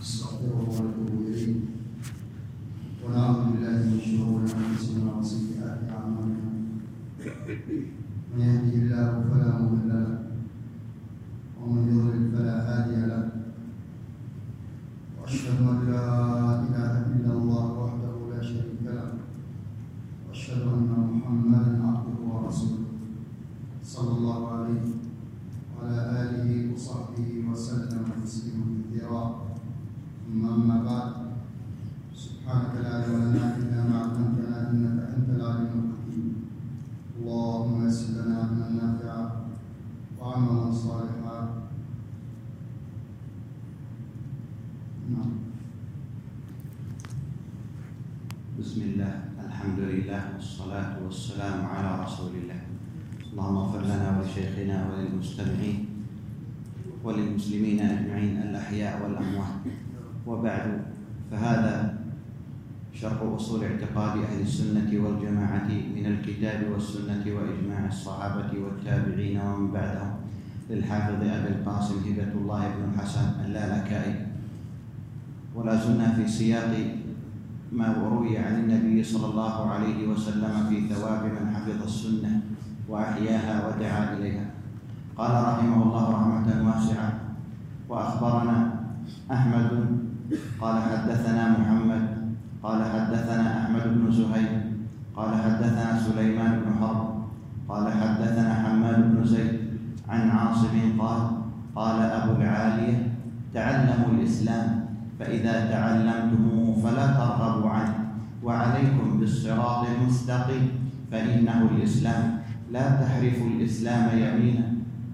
نستغفره ونتوب إليه ونعوذ بالله من شرور أنفسنا وسيئات أعمالنا. من يهده الله فلا مضل له ومن يضلل فلا هادي له، وأشهد أن لا إله إلا الله وحده لا شريك له، وأشهد أن محمدا عبده ورسوله صلى الله عليه وعلى آله وصحبه وسلم تسليما كثيرا. ثم أما بعد، سبحانك لا علم لنا إلا ما علمتنا إنك أنت العليم الحكيم. اللهم يسر لنا علما نافعا وعملا صالحا. بسم الله، الحمد لله، والصلاة والسلام على رسول الله. اللهم اغفر لنا ولشيخنا وللمستمعين وللمسلمين أجمعين الأحياء والأموات. وبعد، فهذا شرح أصول اعتقاد أهل السنة والجماعة من الكتاب والسنة وإجماع الصحابة والتابعين ومن بعدهم للحافظ أبي القاسم هبة الله بن الحسن اللالكائي. ولا زلنا في سياق ما روي عن النبي صلى الله عليه وسلم في ثواب من حفظ السنة وأحياها ودعا إليها. قال رحمه الله رحمة واسعة: وأخبرنا أحمد قال حدثنا محمد قال حدثنا أحمد بن زهير قال حدثنا سليمان بن حرب قال حدثنا حماد بن زيد عن عاصم قال أبو العالية: تعلموا الإسلام فإذا تعلمتموه فلا ترغبوا عنه، وعليكم بالصراط المستقيم، فإنه الإسلام، لا تحرفوا الإسلام يمينا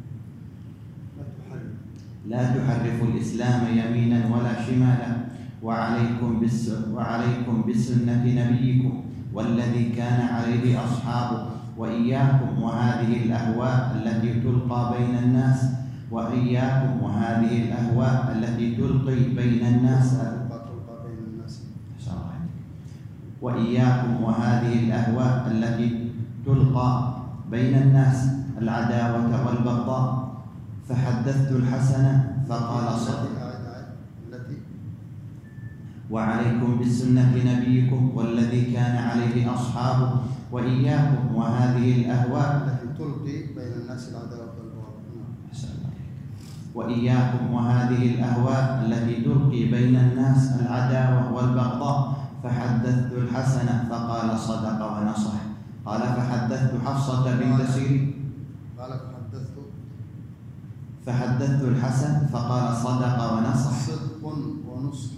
ولا شمالا، وعليكم بسنة نبيكم والذي كان عليه أصحابه، وإياكم وهذه الأهواء التي تلقي بين الناس العداوة والبغضاء. فحدثت الحسن فقال صدق. وعليكم بسنة نبيكم والذي كان عليه أصحابه، وإياكم وهذه الأهواء التي تلقي بين الناس العداوة والبغضاء. فحدثت الحسن فقال صدق ونصح. قال فحدثت حفصة بنت سيرين. فحدثت الحسن فقال صدق ونصح. صدق ونصح.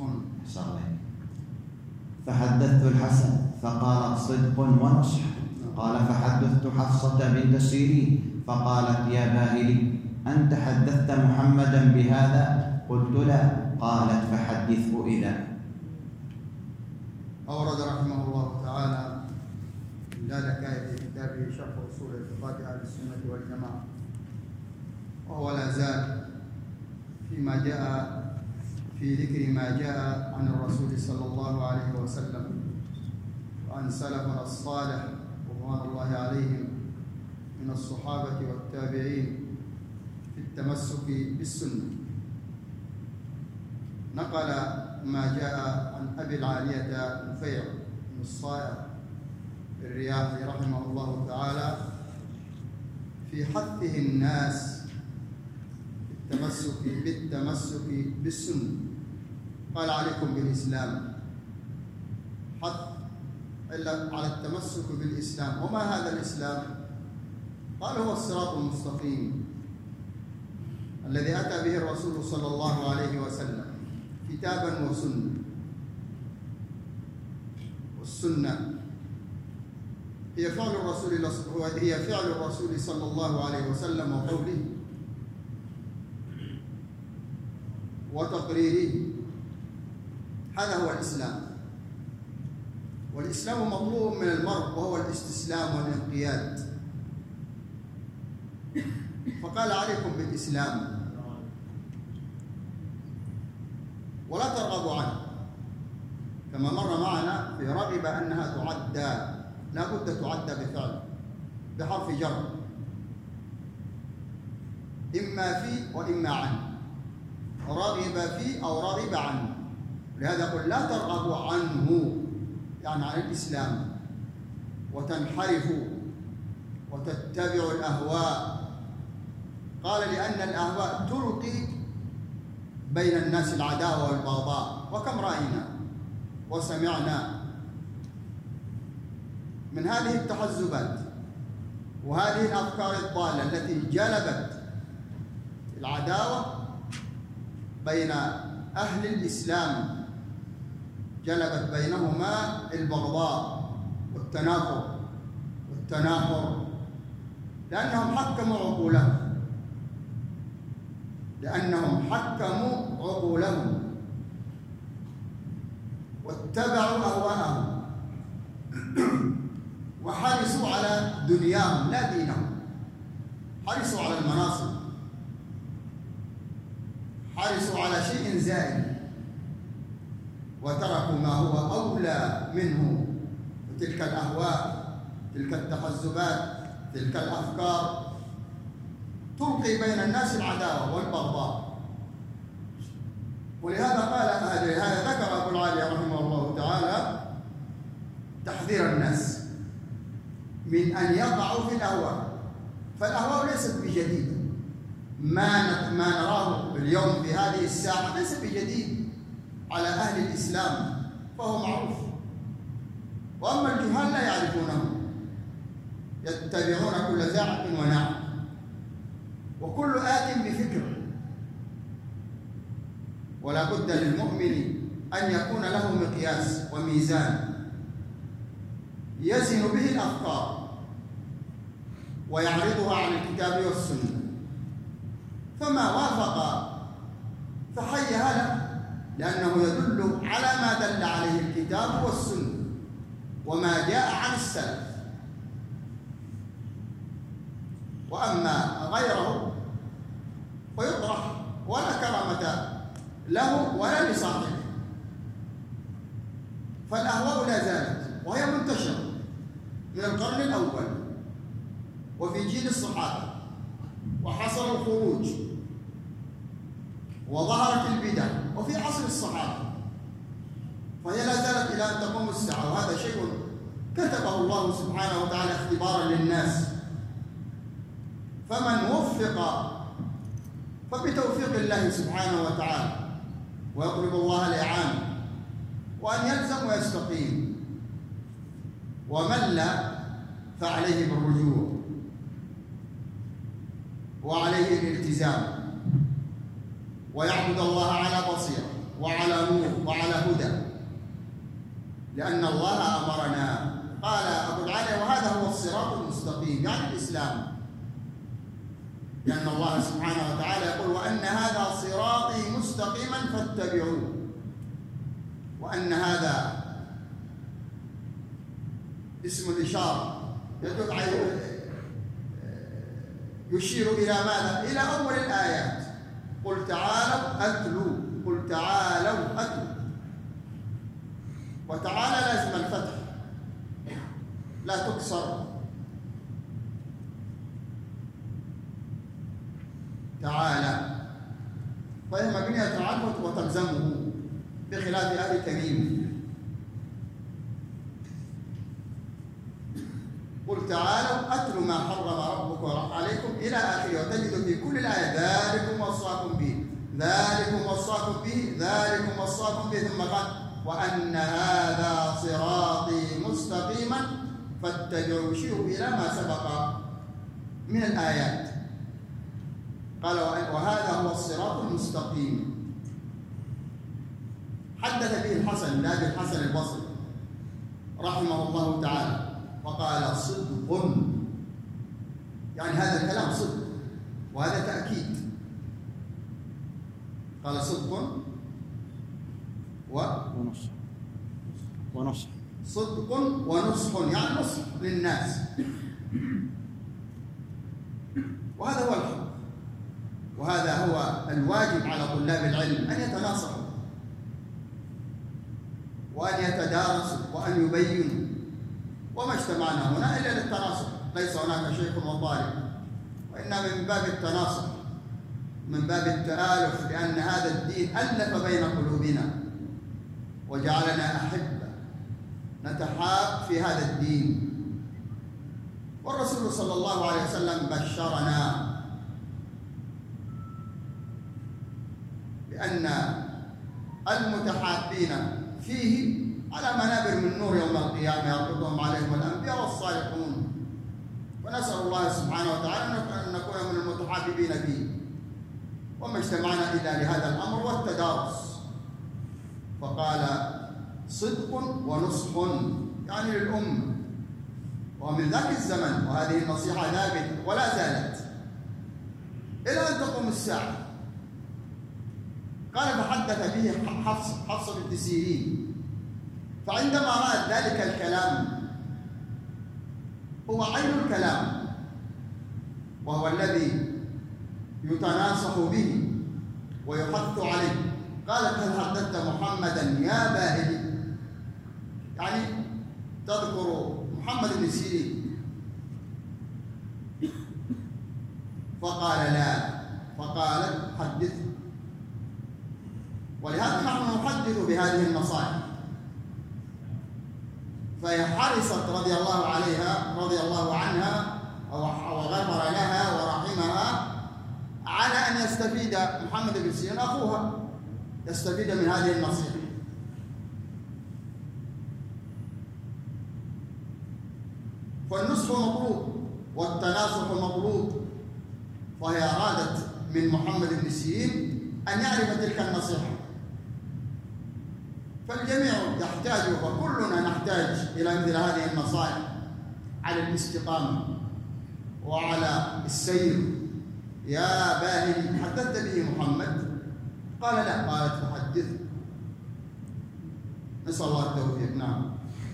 فحدثت الحسن فقال صدق ونصح. قال فحدثت حفصة بنت سيرين فقالت: يا باهلي، أنت حدثت محمدا بهذا؟ قلت: لا. قالت: فحدثه إذا. أورد رحمه الله تعالى اللالكائي في كتابه شرح أصول اعتقاد أهل السنة والجماعة، وهو لا زال فيما جاء في ذكر ما جاء عن الرسول صلى الله عليه وسلم وعن سلفنا الصالح رضوان الله عليهم من الصحابة والتابعين في التمسك بالسنة. نقل ما جاء عن أبي العالية نفيع بن الصائغ الرياحي رحمه الله تعالى في حثه الناس بالتمسك بالسنة. قال: عليكم بالإسلام، حث على التمسك بالإسلام. وما هذا الإسلام؟ قال: هو الصراط المستقيم الذي أتى به الرسول صلى الله عليه وسلم كتابا وسنة. والسنة هي فعل الرسول صلى الله عليه وسلم وقوله وتقريره. هذا هو الإسلام. والإسلام مطلوب من المرء وهو الاستسلام والانقياد. فقال: عليكم بالإسلام ولا ترغبوا عنه، كما مر معنا في رغب أنها تعدى، لا بد تعدى بفعل بحرف جر، إما في وإما عن. رغب في أو رغب عنه. لهذا قل لا ترغبوا عنه، يعني عن الإسلام، وتنحرفوا وتتبعوا الأهواء. قال لأن الأهواء تلقي بين الناس العداوة والبغضاء، وكم رأينا وسمعنا من هذه التحزبات وهذه الأفكار الضالة التي جلبت العداوة بين أهل الإسلام، جلبت بينهما البغضاء والتنافر والتناحر، لأنهم حكموا عقولهم واتبعوا أهواءهم وحرصوا على دنياهم لا دينهم، حرصوا على المناصب، حرصوا على شيء زائد، وتركوا ما هو أولى منه، تلك الأهواء، تلك التحزبات، تلك الأفكار تلقي بين الناس العداوة والبغضاء. ولهذا هذا ذكر أبو العالية رحمه الله تعالى تحذير الناس من أن يقعوا في الأهواء، فالأهواء ليست بجديدة، ما نراه اليوم في هذه الساعة ليس بجديد على أهل الإسلام، فهو معروف. وأما الجهال لا يعرفونه، يتبعون كل زاعق وناعق، وكل آت بفكر. ولا بد للمؤمن أن يكون له مقياس وميزان يزن به الأفكار ويعرضها على الكتاب والسنة، فما وافق فحيها له، لأنه يدل على ما دل عليه الكتاب والسنة وما جاء عن السلف. وأما غيره فيطرح ولا كرامة له ولا لصاحبه. فالأهواء لا زالت وهي منتشرة من القرن الأول وفي جيل الصحابة، وحصل الخروج وظهرت البدع وفي عصر الصحابة، فهي لا زالت إلى أن تقوم الساعة. وهذا شيء كتبه الله سبحانه وتعالى اختبارا للناس، فمن وفق فبتوفيق الله سبحانه وتعالى، ويطلب الله الإعانة وأن يلزم ويستقيم، ومن لا فعليه بالرجوع وعليه الالتزام، ويعبد الله على بصيرة وعلى نور وعلى هدى، لأن الله أمرنا. قال أبو العالي وهذا هو الصراط المستقيم، يعني الإسلام، لأن الله سبحانه وتعالى يقول وأن هذا صراطي مستقيما فاتبعوه، وأن هذا اسم الإشارة يدل يشير إلى ماذا؟ إلى أول الآيات، قل تعالوا أتلوا، قل تعالوا أتلوا. وتعالى لازم الفتح لا تكسر، تعالى، فهي مبنية عنه وتلزمه بخلاف أهل تميم. قل تعالوا أتلوا ما حرم ربك عليكم إلى آخره، وتجد في كل الآية ذلكم وصاكم به، ذلكم وصاكم به، ذلكم وصاكم به، ثم قال وأن هذا صراطي مستقيما فاتبعوا، يشير إلى ما سبق من الآيات. قال وهذا هو الصراط المستقيم. حدث به الحسن بن أبي الحسن البصري رحمه الله تعالى وقال صدق، يعني هذا الكلام صدق وهذا تأكيد. قال صدق ونصح، صدق ونصح، يعني نصح للناس، وهذا هو الحق، وهذا هو الواجب على طلاب العلم، أن يتناصحوا وأن يتدارسوا وأن يبينوا. وما اجتمعنا هنا إلا للتناصح، ليس هناك شيخ وطالب، وإنما من باب التناصح، من باب التآلف، لأن هذا الدين ألف بين قلوبنا، وجعلنا أحبة نتحاب في هذا الدين. والرسول صلى الله عليه وسلم بشرنا بأن المتحابين فيه على منابر من نور يوم القيامة يرقدهم عليهم الأنبياء والصالحون. ونسأل الله سبحانه وتعالى أن نكون من المتحابين فيه. وما اجتمعنا إلا لهذا الأمر والتدارس. فقال صدق ونصح يعني للأمة، ومن ذاك الزمن وهذه النصيحة ثابتة ولا زالت إلى أن تقوم الساعة. قال فحدث به حفص بنت سيرين، فعندما رأت ذلك الكلام هو عين الكلام وهو الذي يتناصح به ويحث عليه، قالت هل حدثت محمدا يا باهلي؟ يعني تذكر محمد بن سيرين. فقال لا، فقالت حدثه. ولهذا نحن نحدث بهذه النصائح. فهي حرصت رضي الله عنها وغفر لها ورحمها على أن يستفيد محمد بن سيرين أخوها، يستفيد من هذه النصيحة. فالنصح مطلوب والتناصح مطلوب. فهي أرادت من محمد بن سيرين أن يعرف تلك النصيحة. فالجميع يحتاج وكلنا نحتاج إلى مثل هذه النصائح على الاستقامة وعلى السير. يا باهلي حدثت به محمد؟ قال لا. قالت فحدثه. نسأل الله التوفيق. نعم.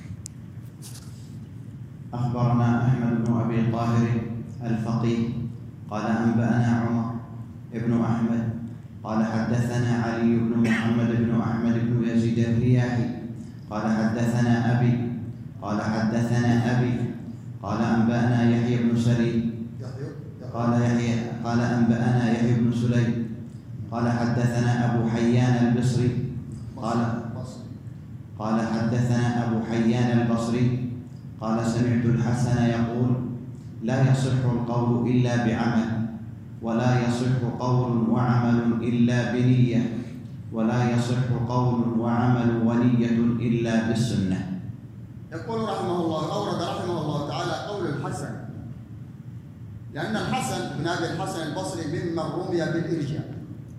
أخبرنا أحمد بن أبي طاهر الفقيه قال أنبأنا عمر بن أحمد قال حدثنا علي بن محمد بن أحمد بن يزيد الرياحي قال حدثنا أبي قال حدثنا أبي قال أنبأنا يحيى بن سليم قال أنبأنا يحيى بن سليم قال حدثنا أبو حيان البصري قال حدثنا أبو حيان البصري قال سمعت الحسن يقول لا يصح القول إلا بعمل، ولا يصح قول وعمل إلا بنية، ولا يصح قول وعمل ونية إلا بالسنة. يقول رحمه الله، أورد رحمه الله تعالى قول الحسن، لأن الحسن بن أبي الحسن البصري ممن رمي بالإرجاء،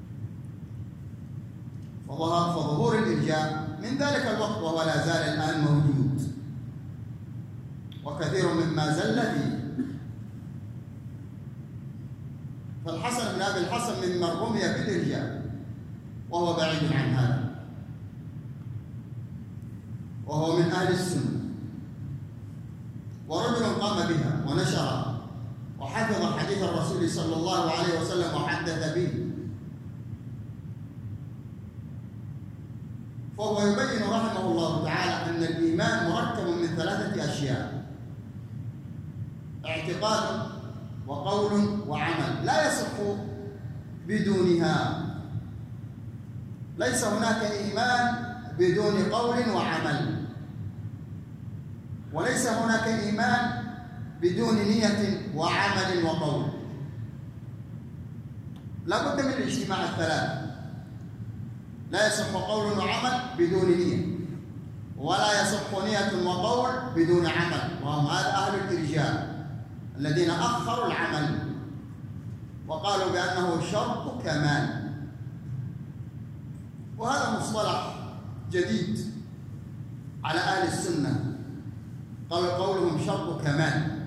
فظهور الإرجاء من ذلك الوقت وهو لا زال الآن موجود، وكثير مما زل فيه. فالحسن بن أبي الحسن ممن رمي بالإرجاء وهو بعيد عن هذا، وهو من أهل السنة، ورجل قام بها ونشرها وحفظ حديث الرسول صلى الله عليه وسلم وحدث به. فهو يبين رحمه الله تعالى أن الإيمان مركب من 3 أشياء: اعتقاد وقول وعمل، لا يصح بدونها. ليس هناك إيمان بدون قول وعمل، وليس هناك إيمان بدون نية وعمل وقول. لا بد من الاجتماع ال3. لا يصح قول وعمل بدون نية، ولا يصح نية وقول بدون عمل، وهم هذا أهل الإرجاء الذين أخروا العمل وقالوا بأنه شرط كمال. وهذا مصطلح جديد على أهل السنة، قالوا قولهم شرط كمال.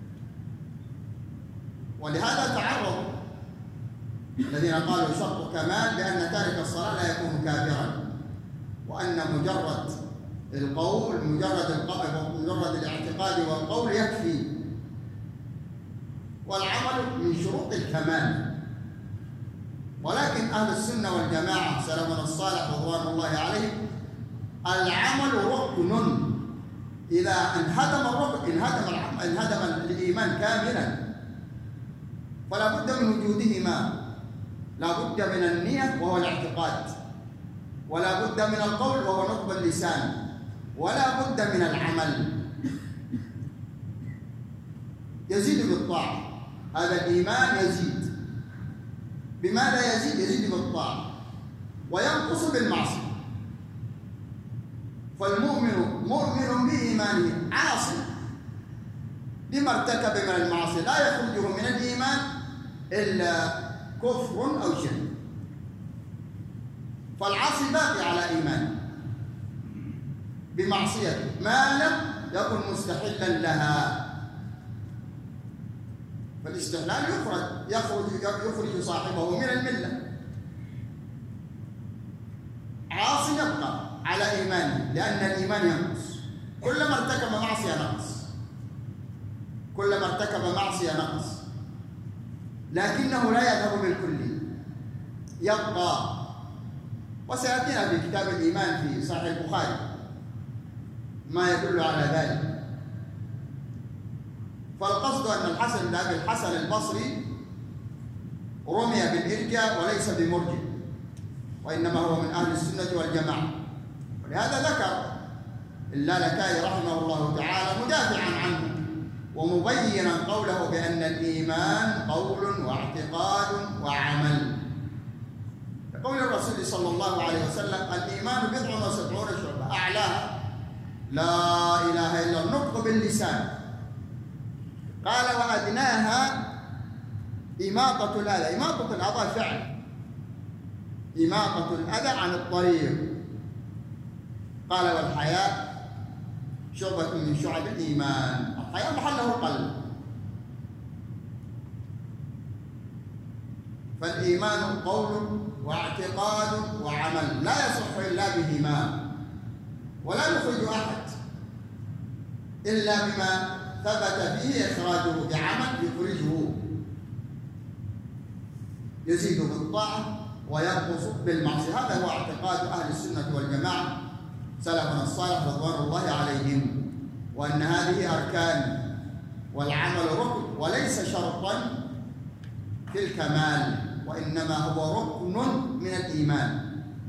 ولهذا تعرض الذين قالوا شرط كمال بأن تارك الصلاة لا يكون كافرا، وأن مجرد القول مجرد الاعتقاد والقول يكفي، والعمل من شروط الكمال. ولكن أهل السنة والجماعة سلفنا الصالح رضوان الله عليهم، العمل ركن. إذا انهدم الركن انهدم الإيمان كاملا. فلا بد من وجودهما، لا بد من النية وهو الاعتقاد، ولا بد من القول وهو نطق اللسان، ولا بد من العمل. يزيد بالطاعة، هذا الإيمان يزيد. بماذا يزيد؟ يزيد بالطاعة، وينقص بالمعصية. فالمؤمن مؤمن بإيمانه عاصي بما ارتكب من المعاصي، لا يخرجه من الإيمان إلا كفر أو شرك. فالعاصي باقي على إيمانه بمعصيته ما لم يكن مستحلا لها. فالاستحلال يخرج صاحبه من الملة. عاصي يبقى على إيمانه لأن الإيمان ينقص، كلما ارتكب معصية نقص، كلما ارتكب معصية نقص، لكنه لا يذهب بالكلي، يبقى. وسيأتينا في كتاب الإيمان في صحيح البخاري ما يدل على ذلك. فالقصد أن الحسن بن أبي الحسن البصري رمي بالإرجاء وليس بمرجئ، وإنما هو من أهل السنة والجماعة. ولهذا ذكر اللالكائي رحمه الله تعالى مدافعا عنه ومبينا قوله بأن الإيمان قول واعتقاد وعمل. قول الرسول صلى الله عليه وسلم: الإيمان 70 شعبة، أعلاها لا إله إلا النطق باللسان، قال وأدناها إماطة الأذى. إماطة الأذى فعل، إماطة الأذى عن الطريق. قال والحياء شعبة من شعب الإيمان. الحياء محله القلب. فالإيمان قول واعتقاد وعمل، لا يصح إلا بهما، ولا يخرج أحد إلا بما ثبت فيه إخراجه بعمل يخرجه. يزيد بالطاعة وينقص بالمعصية. هذا هو اعتقاد أهل السنة والجماعة سلفنا الصالح رضوان الله عليهم، وأن هذه أركان والعمل ركن وليس شرطا في الكمال، وإنما هو ركن من الإيمان.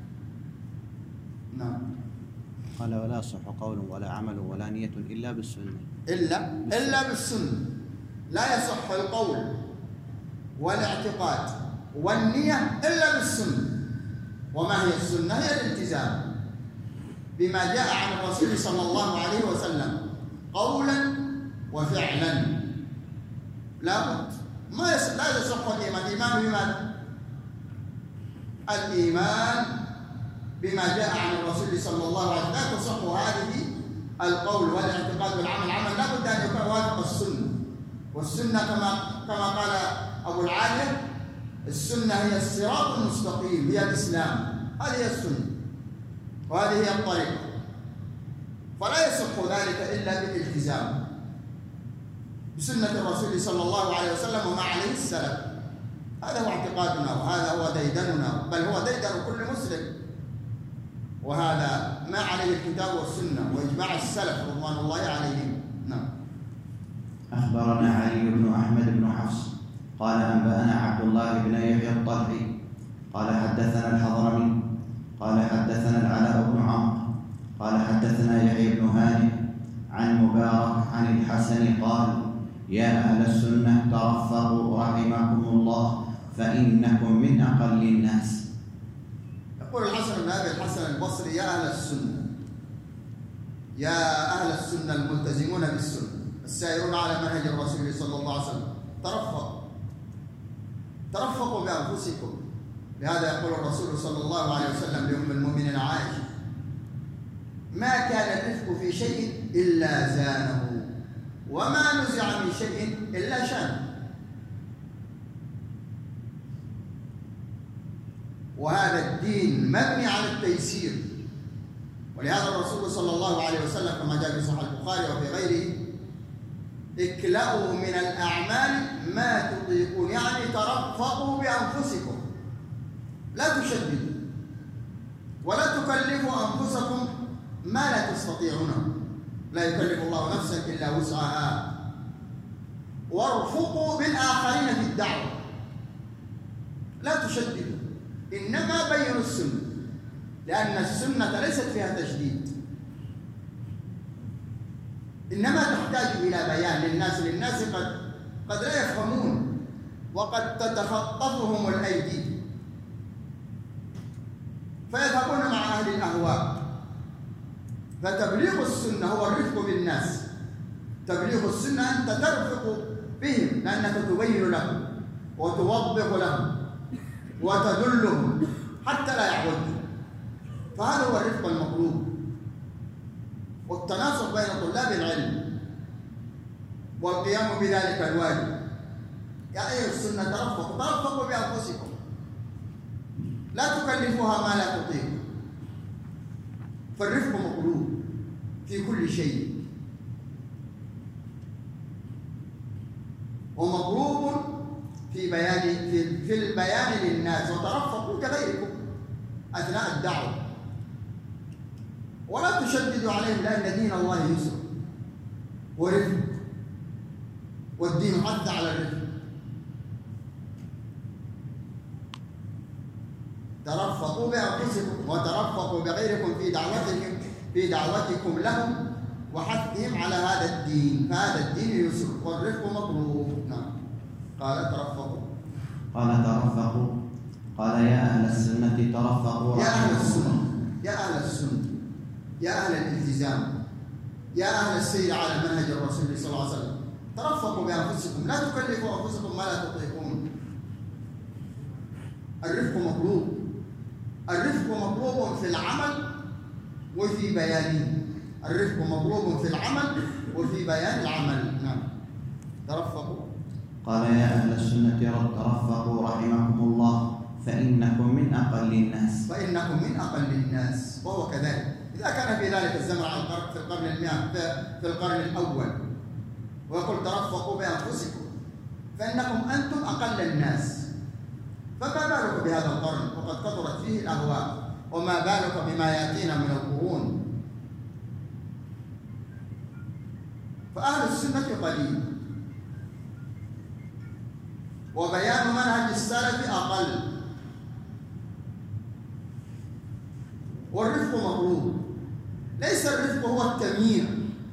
نعم. قال ولا يصح قول ولا عمل ولا نية إلا بالسنة. إلا بالسنة. لا يصح القول والاعتقاد والنية إلا بالسنة. وما هي السنة؟ هي الالتزام بما جاء عن الرسول صلى الله عليه وسلم قولا وفعلا. لا يصح الإيمان. الإيمان بماذا؟ الإيمان بما جاء عن الرسول صلى الله عليه وسلم. لا تصح هذه القول والاعتقاد والعمل. العمل لا بد أن يكون وافق السنة، والسنة كما قال أبو العالية: السنة هي الصراط المستقيم، هي الإسلام. هذه هي السنة وهذه هي الطريقة. فلا يصح ذلك إلا بالالتزام بسنة الرسول صلى الله عليه وسلم وما عليه السلف. هذا هو اعتقادنا، وهذا هو ديدننا، بل هو ديدن كل مسلم، وهذا ما عليه الكتاب والسنة وإجماع السلف رضوان الله عليهم. نعم. أخبرنا علي بن أحمد بن حفص قال أنبأنا عبد الله بن يحيى الطلحي قال حدثنا الحضرمي قال حدثنا العلاء بن عمرو قال حدثنا يحيى بن هانئ عن مبارك عن الحسن قال: يا أهل السنة ترفقوا رحمكم الله فإنكم من أقل الناس. يقول الحسن بن أبي الحسن البصري: يا أهل السنة، يا أهل السنة الملتزمون بالسنة السائرون على منهج الرسول صلى الله عليه وسلم، ترفقوا بأنفسكم. لهذا يقول الرسول صلى الله عليه وسلم لأم المؤمنين عائشة: ما كان الرفق في شيء إلا زانه، وما نزع من شيء إلا شانه. وهذا الدين مبني على التيسير. ولهذا الرسول صلى الله عليه وسلم كما جاء في صحيح البخاري وفي غيره: اكلأوا من الأعمال ما تطيقون، يعني ترفقوا بأنفسكم، لا تشددوا ولا تكلفوا أنفسكم ما لا تستطيعونه. لا يكلف الله نفسا إلا وسعها. وارفقوا بالآخرين في الدعوة، لا تشددوا، إنما بينوا السنة. لأن السنة ليست فيها تشديد، إنما تحتاج إلى بيان للناس قد لا يفهمون، وقد تتخطفهم الأيدي فيذهبون مع أهل الأهواء. فتبليغ السنة هو الرفق بالناس. تبليغ السنة أنت ترفق بهم، لأنك تبين لهم وتوضح لهم وتدلهم حتى لا يعوجوا. فهذا هو الرفق المطلوب، والتناسق بين طلاب العلم والقيام بذلك الواجب. يا أيها السنة ترفقوا بأنفسكم، لا تكلفوها ما لا تطيق. فالرفق مطلوب في كل شيء، ومطلوب في البيان للناس. وترفقوا كغيركم أثناء الدعوة، ولا تشددوا عليهم، لأن دين الله يسر ورفق، والدين حث على الرفق. ترفقوا بأنفسكم وترفقوا بغيركم في دعوتكم لهم وحثهم على هذا الدين، فهذا الدين يسر والرفق مطلوب. نعم. قال ترفقوا. قال ترفقوا. قال يا أهل السنة ترفقوا. يا أهل السنة، يا أهل السنة، يا أهل الالتزام، يا أهل السير على منهج الرسول صلى الله عليه وسلم، ترفقوا بأنفسكم، لا تكلفوا أنفسكم ما لا تطيقون. الرفق مطلوب. الرفق مطلوب في العمل وفي بيانه. الرفق مطلوب في العمل وفي بيان العمل. نعم. ترفقوا. قال يا أهل السنة ترفقوا رحمكم الله، فإنكم من أقل الناس. فإنكم من أقل الناس، وهو كذلك. إذا كان في ذلك الزمن في القرن في القرن الأول، ويقول ترفقوا بأنفسكم، فإنكم أنتم أقل الناس. فما بالك بهذا القرن وقد كثرت فيه الأهواء، وما بالك بما يأتينا من القرون. فأهل السنة قليل، وبيان منهج السلف أقل، والرفق مطلوب. ليس الرفق هو التمييع،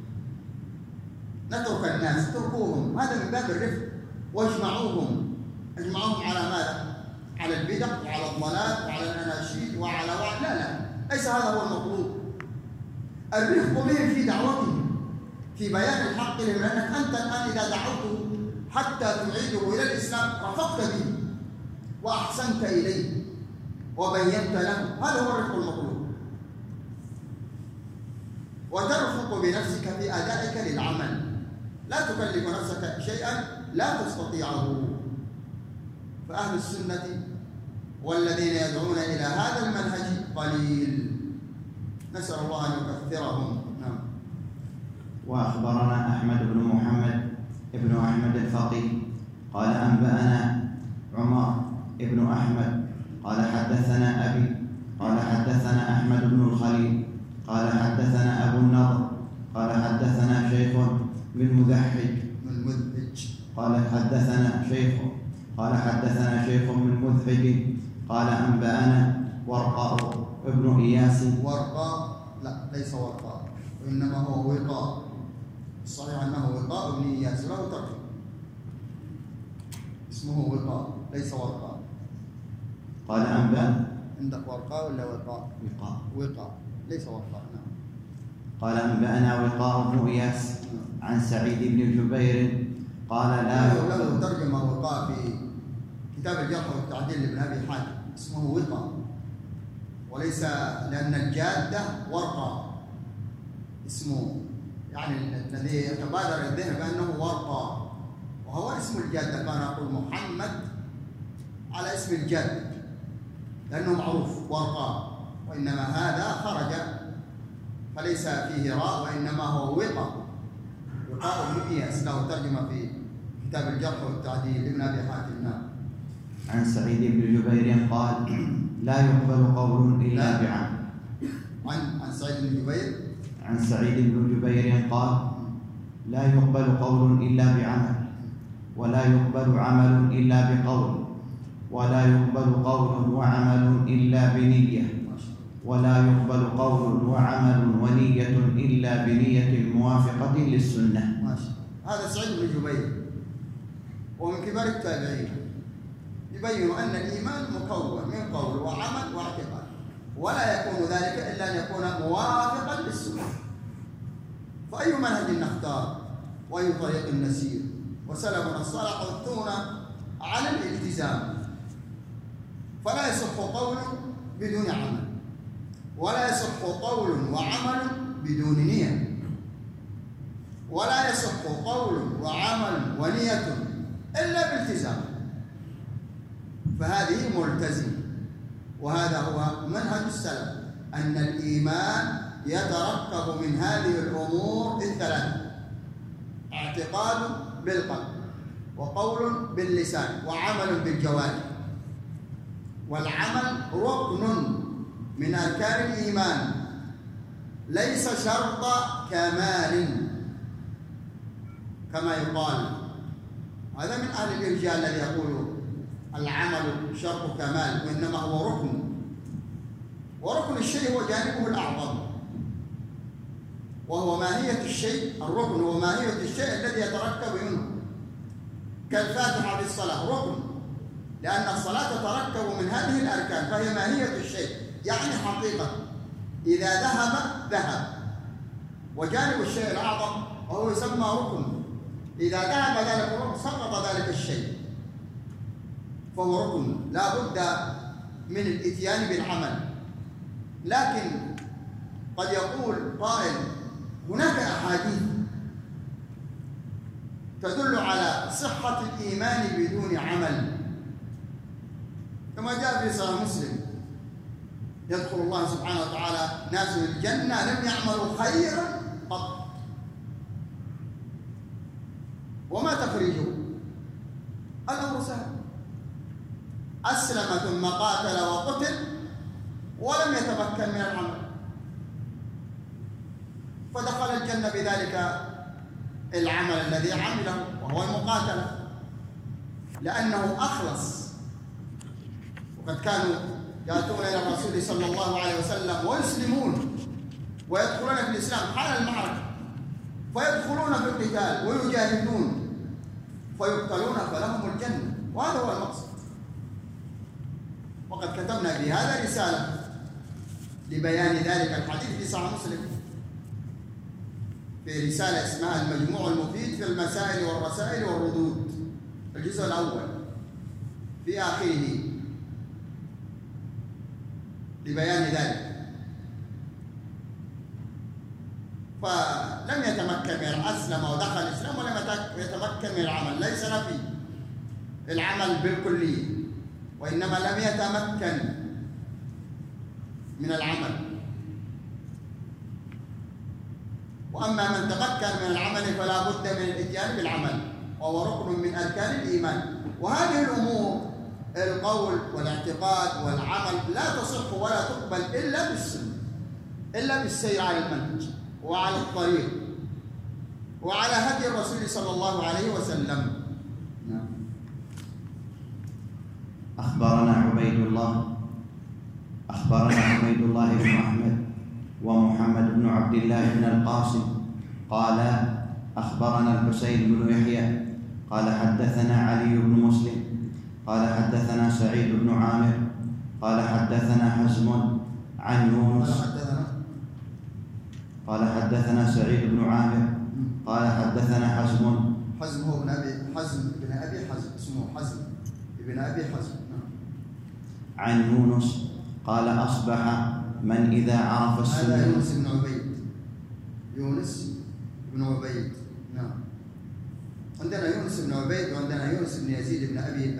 نترك الناس، اتركوهم، هذا من باب الرفق. واجمعوهم على ماذا؟ على البدع وعلى الضلال وعلى الأناشيد وعلى لا، ليس هذا هو المطلوب. الرفق بهم في دعوتهم، في بيان الحق لهم، لأنك أنت الآن إذا دعوته حتى تعيده إلى الإسلام رفقت به وأحسنت إليه وبينت له، هذا هو الرفق المطلوب. وترفق بنفسك في أدائك للعمل، لا تكلف نفسك شيئا لا تستطيعه. فأهل السنة والذين يدعون إلى هذا المنهج قليل، نسأل الله أن يكثرهم. نعم. وأخبرنا أحمد بن محمد ابن أحمد الفقيه قال أنبأنا عمر ابن أحمد قال حدثنا أبي قال حدثنا أحمد بن الخليل قال حدثنا أبو النضر قال حدثنا شيخ من مذحج قال حدثنا شيخ من مذحج قال أنبأنا ورقاء ابن إياس. ورقاء لا، ليس ورقاء، وإنما هو وقاء. الصحيح أنه وقاء ابن إياس، له ترجمة اسمه وقاء ليس ورقاء. قال أنبأنا. عندك ورقاء ولا وقاء؟ وقاء ليس ورقاء. نعم. قال أنبأنا وقاء بن إياس عن سعيد بن جبير قال له ترجمة وقاء في كتاب الجرح والتعديل لابن أبي حاتم، اسمه وقاء، وليس لأن الجادة ورقاء اسمه، يعني الذي يتبادر الذهن بأنه ورقاء، وهو اسم الجادة. كان يقول محمد على اسم الجد لأنه معروف ورقاء، وإنما هذا خرج فليس فيه راء، وإنما هو وقاء بن إياس، له ترجمة في كتاب الجرح والتعديل لابن أبي حاتم. نعم. عن سعيد بن جبير قال لا يقبل قول إلا بعمل. عن سعيد بن جبير. عن سعيد بن جبير قال لا يقبل قول إلا بعمل، ولا يقبل عمل إلا بقول، ولا يقبل قول وعمل إلا بنية. ولا يقبل قول وعمل ونية إلا بنية موافقة للسنة. ماشي. هذا سعيد بن جبير ومن كبار التابعين يبين أن الإيمان مكون من قول وعمل واعتقاد، ولا يكون ذلك إلا أن يكون موافقا للسنة. فأي منهج نختار وأي طريق نسير؟ وسلفنا الصالح حثونا على الالتزام، فلا يصح قول بدون عمل، ولا يصح قول وعمل بدون نية، ولا يصح قول وعمل ونية إلا بالتزام. فهذه ملتزم، وهذا هو منهج السلف، أن الإيمان يتركب من هذه الأمور الثلاثة: اعتقاد بالقلب، وقول باللسان، وعمل بالجوارح. والعمل ركن من أركان الإيمان، ليس شرط كمال كما يقال. هذا من أهل الإرجاء الذي يقول العمل شرط كمال، وإنما هو ركن، وركن الشيء هو جانبه الأعظم، وهو ماهية الشيء. الركن هو ماهية الشيء الذي يتركب منه، كالفاتحة في الصلاة ركن، لأن الصلاة تتركب من هذه الأركان، فهي ماهية الشيء، يعني حقيقة. إذا ذهب ذهب، وجانب الشيء الأعظم وهو يسمى ركن. إذا ذهب ذلك الركن سقط ذلك الشيء، فهو ركن لا بد من الإتيان بالعمل. لكن قد يقول قائل هناك أحاديث تدل على صحة الإيمان بدون عمل، كما جاء في صحيح مسلم: يدخل الله سبحانه وتعالى ناس الجنة لم يعملوا خيرا قط. وما تخريجه؟ الأمر سهل: أسلم ثم قاتل وقتل ولم يتمكن من العمل، فدخل الجنة بذلك العمل الذي عمله، وهو المقاتلة، لأنه أخلص. وقد كانوا يأتون إلى الرسول صلى الله عليه وسلم ويسلمون ويدخلون في الإسلام حال المعركة، فيدخلون في القتال ويجاهدون فيقتلون فلهم الجنة، وهذا هو المقصد. وقد كتبنا في هذا رسالة لبيان ذلك الحديث في صحيح مسلم، في رسالة اسمها المجموع المفيد في المسائل والرسائل والردود، الجزء الأول، في آخره لبيان ذلك. فلم يتمكن من أسلم ودخل الإسلام ولم يتمكن من العمل، ليس نفي العمل بالكلية، وإنما لم يتمكن من العمل. وأما من تمكن من العمل فلا بد من الإتيان بالعمل، وهو ركن من أركان الإيمان. وهذه الأمور القول والاعتقاد والعمل لا تصح ولا تقبل إلا بالسنة، إلا بالسير على المنهج وعلى الطريق وعلى هدي الرسول صلى الله عليه وسلم. أخبرنا عبيد الله بن أحمد ومحمد بن عبد الله بن القاسم قال أخبرنا الحسين بن يحيى قال حدثنا علي بن مسلم قال حدثنا سعيد بن عامر قال حدثنا حزم عن يونس قال حدثنا سعيد بن عامر قال حدثنا حزم هو ابن أبي حزم اسمه حزم ابن أبي حزم عن يونس قال أصبح من إذا عرف السنة. هذا يونس بن عبيد. نعم. عندنا يونس بن عبيد، وعندنا يونس بن يزيد بن أبي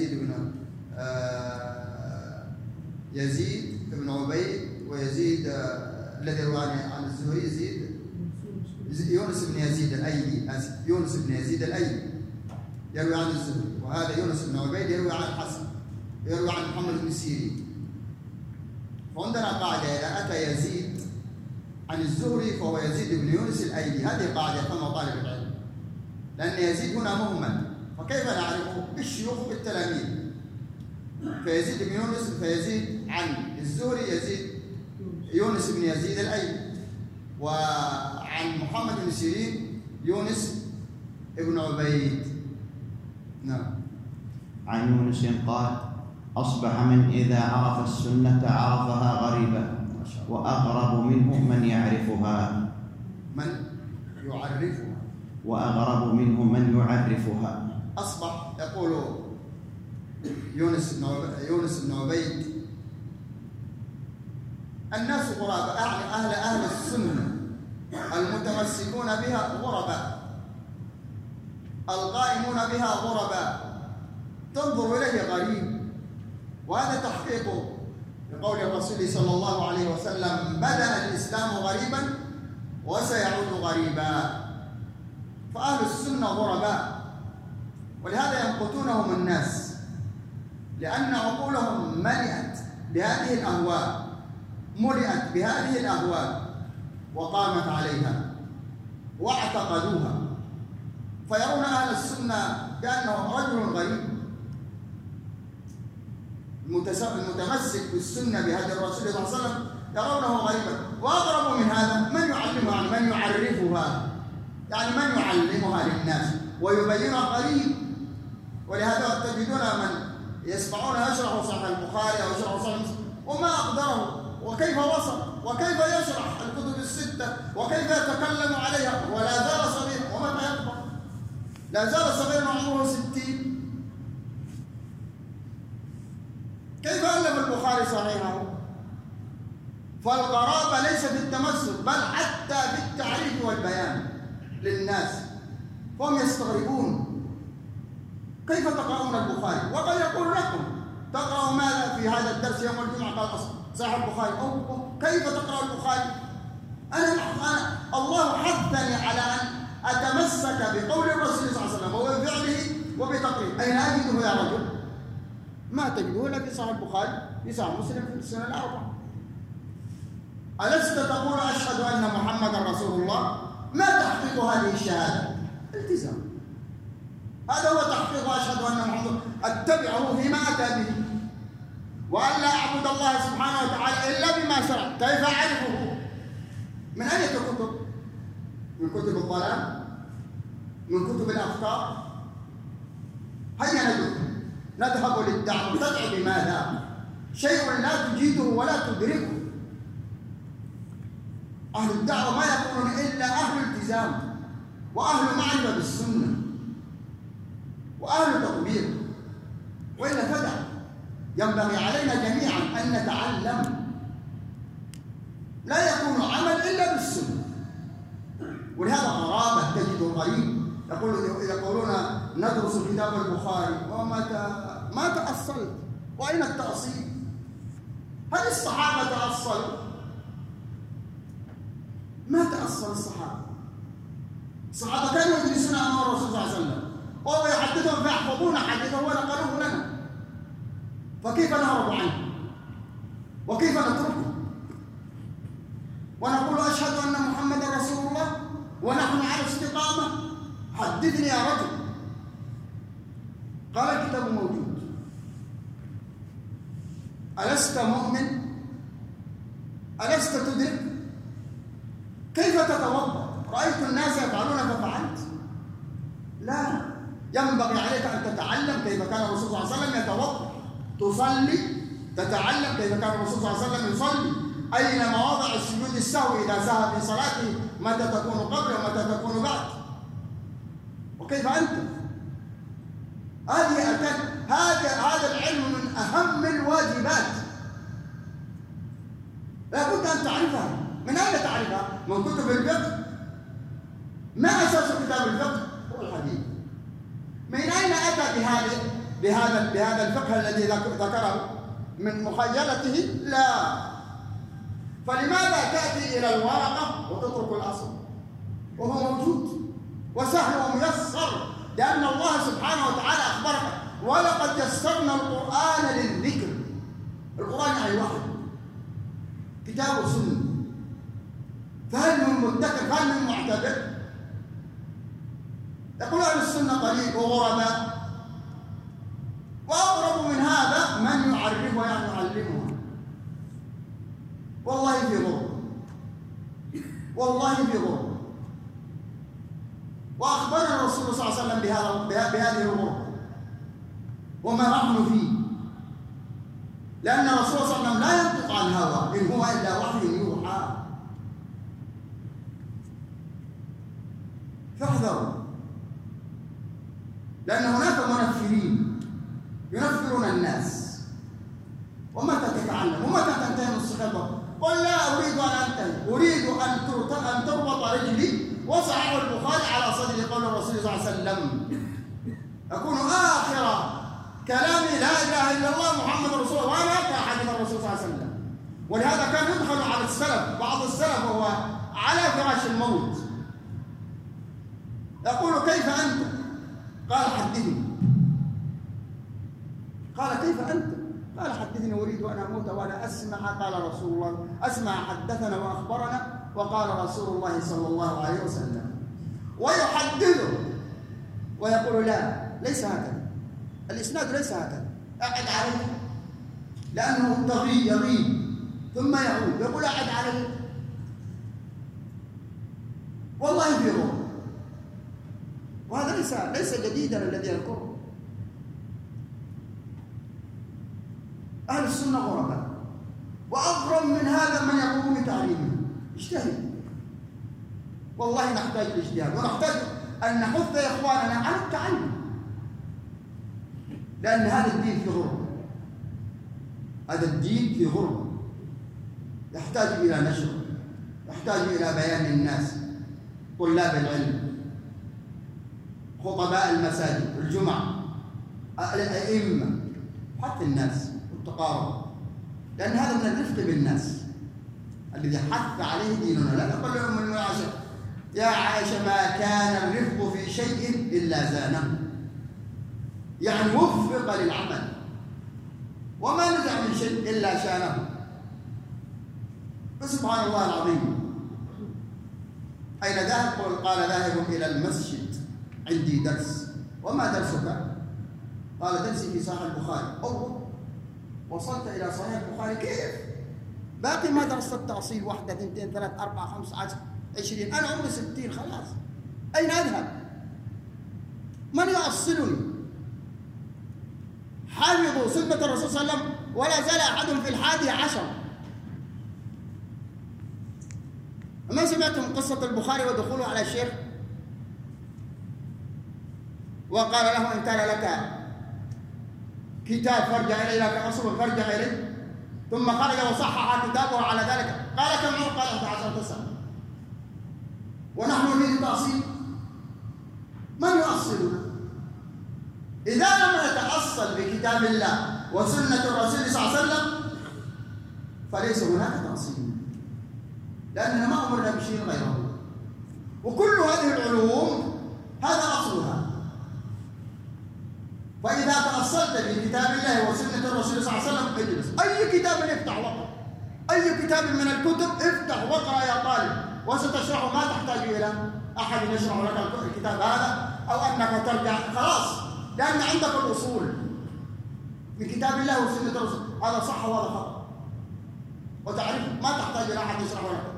يزيد بن عبيد، ويزيد الذي روى عن الزهري يونس بن يزيد الأيلي، يونس بن يزيد الأيلي يروي عن الزهري، وهذا يونس بن عبيد يروي عن حسن، يروي عن محمد بن سيرين. وعندنا قاعدة: إذا أتى يزيد عن الزهري فهو يزيد بن يونس الأيلي. هذه قاعدة يفهمها طالب العلم، لأن يزيد هنا مهمل، فكيف نعرفه؟ بالشيوخ بالتلاميذ. فيزيد بن يونس فيزيد عن الزهري يزيد يونس بن يزيد الأيلي. وعن محمد بن سيرين يونس بن عبيد. نعم. عن يونس قال: أصبح من إذا عرف السنة عرفها غريبة، وأغرب منه من يعرفها. من يعرفها. وأغرب منه من يعرفها. أصبح يقول يونس بن عبيد: الناس غرباء، يعني أهل السنة المتمسكون بها غرباء، القائمون بها غرباء، تنظر إليه غريب. وهذا تحقيق لقول الرسول صلى الله عليه وسلم: بدأ الإسلام غريبا وسيعود غريبا. فأهل السنة غرباء، ولهذا يمقتونهم الناس، لأن عقولهم ملئت بهذه الأهواء، ملئت بهذه الأهواء وقامت عليها واعتقدوها، فيرون أهل السنة كأنه رجل غريب. المتمسك بالسنة بهدي الرسول صلى الله عليه وسلم يرونه غريبا. وأغرب من هذا من يعلمها، يعني من يعرفها، يعني من يعلمها للناس ويبينها غريب. ولهذا تجدون من يسمعون يشرح صحيح البخاري أو يشرح صحيح مسلم وما أقدره، وكيف وصل، وكيف يشرح الكتب الستة، وكيف يتكلم عليها، ولا زال صغيرا. ومتى يكبر؟ لا زال صغيرا وعمره 60. كيف ألف البخاري صحيحه؟ فالغرابة ليس في التمسك، بل حتى في التعريف والبيان للناس، فهم يستغربون: كيف تقرؤون البخاري؟ وقد يقول لكم: تقرأوا ماذا في هذا الدرس يوم الجمعة؟ قال: صحيح البخاري. كيف تقرأ البخاري؟ أنا الله حثني على أن أتمسك بقول الرسول صلى الله عليه وسلم وبفعله وبتقريره. أين أجده يا رجل؟ ما تجده إلا في صحيح البخاري، في صحيح مسلم، في السنن الأربعة. ألست تقول أشهد أن محمدا رسول الله؟ ما تحقيق هذه الشهادة؟ التزام. هذا هو تحقيق أشهد أن محمدا، أتبعه فيما أتى به، وأن لا أعبد الله سبحانه وتعالى إلا بما شرع. كيف أعرفه؟ من أي كتب؟ من كتب الضلال؟ من كتب الأفكار؟ هيا نذهب للدعوة. تدعو بماذا؟ شيء لا تجيده ولا تدركه. أهل الدعوة ما يكونون إلا أهل التزام، وأهل معرفة بالسنة، وأهل تطبيق، وإلا فدع. ينبغي علينا جميعا أن نتعلم. لا يكون عمل إلا بالسنة. ولهذا غرابة، تجد الغريب يقولون ندرس كتاب البخاري، ما تأصلت. وأين التأصيل؟ هل الصحابة تأصلوا؟ ما تأصل الصحابة. الصحابة كانوا يجلسون أمام الرسول صلى الله عليه وسلم وهو يحدثهم فيحفظون حديثه ونقلوه لنا، فكيف نهرب عنه؟ وكيف نتركه؟ ونقول أشهد أن محمدا رسول الله ونحن على استقامة. حدثني يا رجل. قال: الكتاب موجود. ألست مؤمن؟ ألست تدرك؟ كيف تتوضأ؟ رأيت الناس يفعلون ففعلت. لا، ينبغي عليك أن تتعلم كيف كان الرسول صلى الله عليه وسلم يتوضأ. تصلي، تتعلم كيف كان الرسول صلى الله عليه وسلم يصلي. أين مواضع السجود السهو إذا سهى في صلاته؟ متى تكون قبل ومتى تكون بعد؟ وكيف أنت؟ هذا العلم من أهم الواجبات، لابد أن تعرفها. من أين تعرفها؟ من كتب الفقه. ما أساس كتاب الفقه؟ هو الحديث. من أين أتى بهذا الفقه الذي ذكره؟ من مخيلته؟ لا. فلماذا تأتي إلى الورقة وتترك الأصل وهو موجود وسهل وميسر؟ لأن الله سبحانه وتعالى أخبرك: ولقد يسرنا القرآن للذكر. القرآن يعني وحي، كتاب وسنة. فهل من مدكر؟ فهل من معتبر؟ يقول أهل السنة قليل وغرباء. وأقرب من هذا من يعرفها، يعني يعلمها. والله في غربة، والله في غربة. وأخبرنا الرسول صلى الله عليه وسلم بهذه الغربة وما نحن فيه، لأن الرسول صلى الله عليه وسلم لا ينطق عن هوى، إن هو إلا وحي يوحى. فاحذروا، لأن هناك منفرين ينفرون الناس. ومتى تتعلم ومتى تنتهي من الصحابة؟ قل لا أريد أن أنتهي، أريد أن تربط رجلي. وصحح البخاري على صدر قول الرسول صلى الله عليه وسلم: أكون آخر كلامي لا إله إلا الله محمد رسول الله، وأنا كحديث الرسول صلى الله عليه وسلم. ولهذا كان يدخل على السلف، بعض السلف وهو على فراش الموت يقول: كيف أنت؟ قال: حدثني. قال: كيف أنت؟ قال: حدثني، أريد أن أموت وأنا أسمع. قال رسول الله: أسمع حدثنا وأخبرنا، وقال رسول الله صلى الله عليه وسلم. ويحدثه ويقول: لا، ليس هكذا، الإسناد ليس هكذا، أعد عليه، لأنه يغيب ثم يعود يقول: أعد عليه. والله في روح. وهذا ليس جديدا الذي يذكره. أهل السنة غرباء، وأغرب من هذا من يقوم بتعليمه. اجتهد، والله نحتاج الاجتهاد، ونحتاج أن نحث إخواننا على التعلم، لأن هذا الدين في غربة، هذا الدين في غربة، يحتاج إلى نشر، يحتاج إلى بيان للناس، طلاب العلم، خطباء المساجد، الجمع، الأئمة، حتى الناس، والتقارب، لأن هذا من الرفق بالناس الذي حث عليه ديننا. لا تقل لهم من عائشة: يا عائشة، ما كان الرفق في شيء إلا زانه، يعني وفق للعمل، وما نزع من شيء إلا شانه. فسبحان الله العظيم. أين ذهب؟ قال: ذاهب إلى المسجد، عندي درس. وما درسك؟ قال: درسي في صحيح البخاري. أوه، وصلت إلى صحيح البخاري كيف؟ باقي ما درست التأصيل، 1 2 3 4 5 10 20، أنا عمري 60 خلاص، أين أذهب؟ من يؤصلني؟ حافظوا سنة الرسول صلى الله عليه وسلم، ولا زال أحد في 11. ما سمعتم قصة البخاري ودخوله على الشيخ وقال له: إن كان لك كتاب فارجع إليه، لك أصل فارجع إليه، ثم خرج وصحح كتابه على ذلك. قال: كم عمر؟ قال: 11 سنة. ونحن نريد تأصيل. من يؤصلنا؟ إذا لم نتأصل بكتاب الله وسنة الرسول صلى الله عليه وسلم فليس هناك تأصيل، لأننا ما أمرنا بشيء غيره. وكل هذه العلوم هذا أصلها. فإذا تأصلت بكتاب الله وسنة الرسول صلى الله عليه وسلم اجلس. أي كتاب افتح واقرأ، أي كتاب من الكتب افتح واقرأ يا طالب، وستشرح ما تحتاج إلى أحد يشرح لك الكتاب هذا، أو أنك ترجع خلاص، لأن عندك الأصول بكتاب الله وسنة الرسول، هذا صح وهذا خطأ، وتعرف ما تحتاج إلى أحد يشرح لك.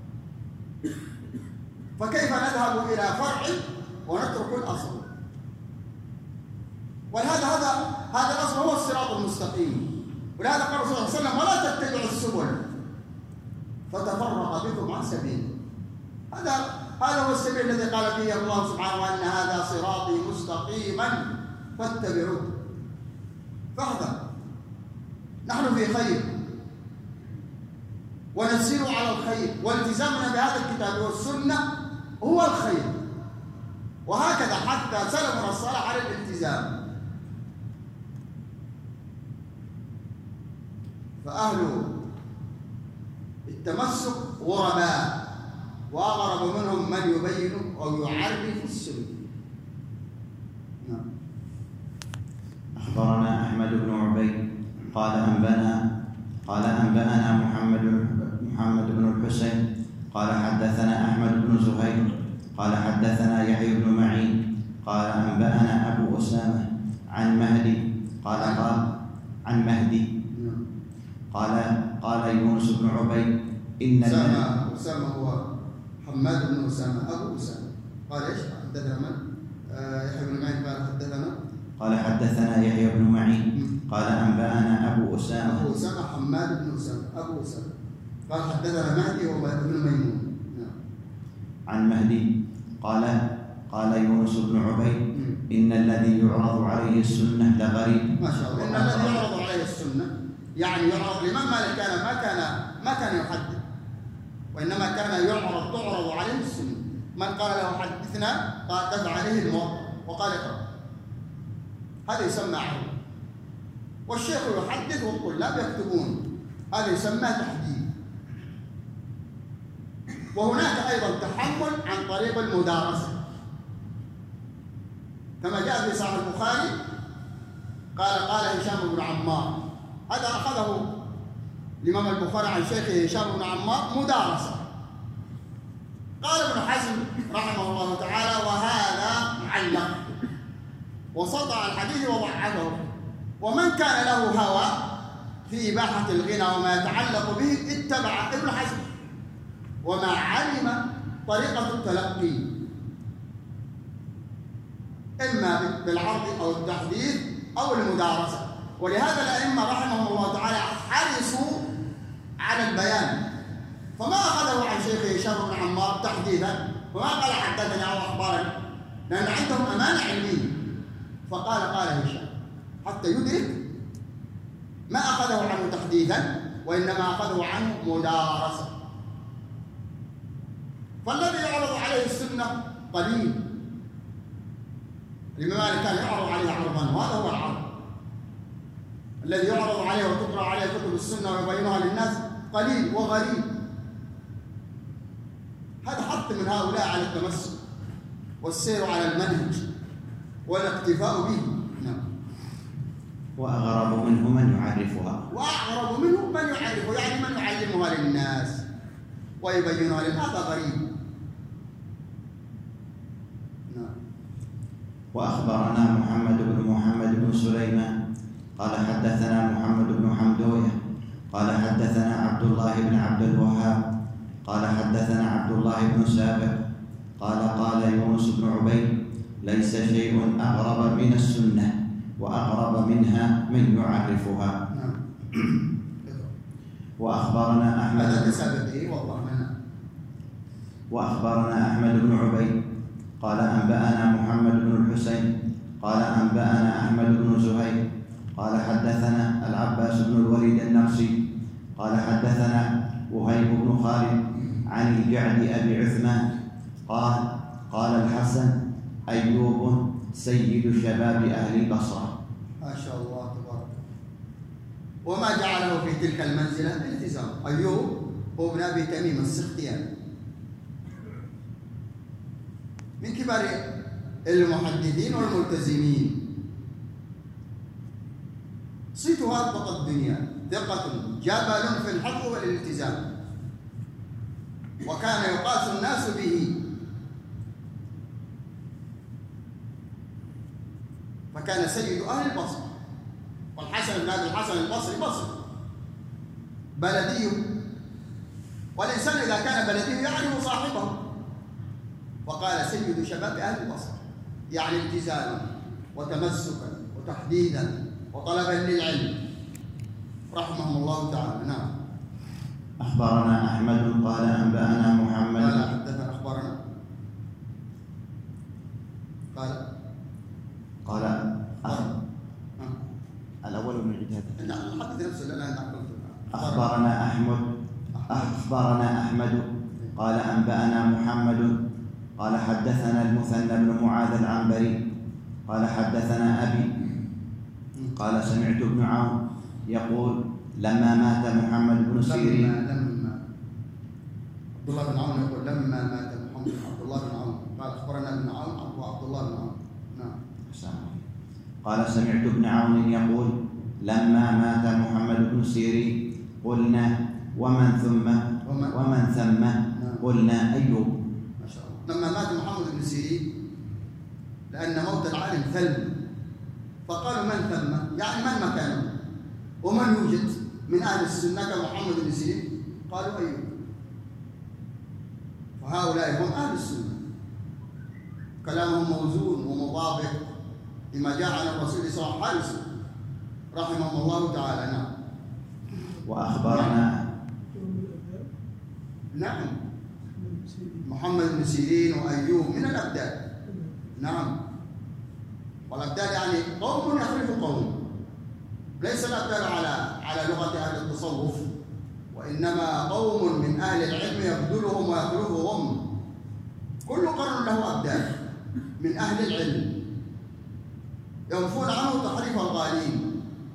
فكيف نذهب إلى فرع ونترك الأصل؟ ولهذا هذا الأصل هو الصراط المستقيم. ولهذا قال الرسول صلى الله عليه وسلم: ولا تتبعوا السبل فتفرق بكم عن سبيله. هذا هو السبيل الذي قال فيه الله سبحانه: وأن هذا صراطي مستقيما فاتبعوه. فاحذر، نحن في خير ونسير على الخير، والتزامنا بهذا الكتاب والسنة هو الخير. وهكذا حتى سلفنا الصالح على الالتزام. فأهل التمسك غرباء، وأغرب منهم من يبين أو يعرف السنة. أخبرنا أحمد بن عبيد قال أنبأنا محمد بن الحسين قال حدثنا أحمد بن زهير قال حدثنا يحيى بن معين قال أنبأنا أبو أسامة عن مهدي قال يونس بن عبيد إن أسامة هو حماد بن أسامة أبو أسامة. قال إيش؟ حدثنا من؟ يحيى بن معين قال حدثنا. قال حدثنا يحيى بن معين قال أنبأنا أبو أسامة. أبو أسامة حماد بن أسامة أبو أسامة. قال حدثنا مهدي وهو ابن ميمون. عن مهدي قال يونس بن عبيد إن الذي يعرض عليه السنة لغريب. ما شاء الله. إن الذي يعرض عليه السنة يعني يعرض الإمام مالك ما كان يحدث، وإنما كان تعرض عليه السنة. من قال له حدثنا قال دفع عليه الموطأ وقال اقرأ، هذا يسمى عرض. والشيخ يحدث والطلاب يكتبون، هذا يسمى تحديث. وهناك أيضا تحمل عن طريق المدارسة، كما جاء في صحيح البخاري قال هشام بن عمار، هذا أخذه الإمام البخاري عن شيخه هشام بن عمار مدارسة. قال ابن حزم رحمه الله تعالى وهذا معلق، وسطع الحديث وضعفه. ومن كان له هوى في إباحة الغنى وما يتعلق به اتبع ابن حزم وما علم طريقة التلقي، إما بالعرض أو التحديث أو المدارسة. ولهذا الأئمة رحمهم الله تعالى حرصوا على البيان، فما أخذه عن شيخه هشام بن عمار تحديثا وما قال حدثنا أو أخبرنا، لأن عندهم أمانة علمية. فقال هشام حتى يدرك، ما أخذه عنه تحديثا وإنما أخذه عنه مدارسة. فالذي يعرض عليه السنة قليل. الإمام مالك كان يعرض عليه عرضا، وهذا هو العرض الذي يعرض عليه وتقرأ عليه كتب السنة ويبينها للناس قليل وغريب. هذا حث من هؤلاء على التمسك والسير على المنهج والاقتفاء به. وأغرب منه من يعرفها. وأغرب منه من يعرفها، يعني من يعلمها للناس ويبينها للناس، هذا غريب. وأخبرنا محمد بن سليمان قال حدثنا محمد بن حمدوية قال حدثنا عبد الله بن عبد الوهاب قال حدثنا عبد الله بن سابق قال يونس بن عبيد ليس شيء أغرب من السنة وأغرب منها من يعرفها. وأخبرنا أحمد بن عبيد قال أنبأنا محمد بن الحسين قال أنبأنا أحمد بن زهير قال حدثنا العباس بن الوليد النقسي قال حدثنا وهيب بن خالد عن الجعد أبي عثمان قال الحسن أيوب سيد شباب أهل البصرة. ما شاء الله تبارك. وما جعله في تلك المنزلة الالتزام. أيوب هو ابن أبي تميم السختياني، من كبار المحدثين والملتزمين. صيته أطبق الدنيا، ثقة جبل في الحق والالتزام، وكان يقاس الناس به. فكان سيد أهل البصرة. والحسن بن أبي الحسن البصري بصري بلدي، والإنسان إذا كان بلدي يعرف صاحبه. وقال سيد شباب أهل البصرة، يعني التزاما وتمسكا وتحديدا وطلبا للعلم رحمهم الله تعالى. نعم. أخبرنا أحمد قال أنبأنا محمد قال حدثنا أخبرنا قال الأول من العداد. نعم، حدث نفسه الآن. أخبرنا أحمد قال أنبأنا محمد قال حدثنا المثنى بن معاذ العنبري قال حدثنا أبي قال سمعت ابن عون يقول لما مات محمد بن سيرين. عبد الله بن عون يقول لما مات محمد عبد الله بن عون. قال أخبرنا ابن عون وعبد الله بن عون. نعم. قال سمعت ابن عون يقول لما مات محمد بن سيرين قلنا ومن ثم قلنا أيوب. ما شاء الله. لما مات محمد بن سيرين، لأن موت العالم ثلم، فقالوا من ثم، يعني من مكانه ومن يوجد من أهل السنة كمحمد بن سيرين؟ قالوا أيوب. وهؤلاء هم أهل السنة، كلامهم موزون ومطابق لما جاء عن الرسول صلى الله عليه وسلم رحمه الله تعالى. نعم. وأخبرنا نعم محمد بن سيرين وأيوب من الأبدال. نعم. والأبدال يعني قوم يخلف قوم، ليس الأبدال على لغة أهل التصوف، وإنما قوم من أهل العلم يبذلهم ويخلفهم. كل قرن له أبدال من أهل العلم ينفون عنه تحريف الغالين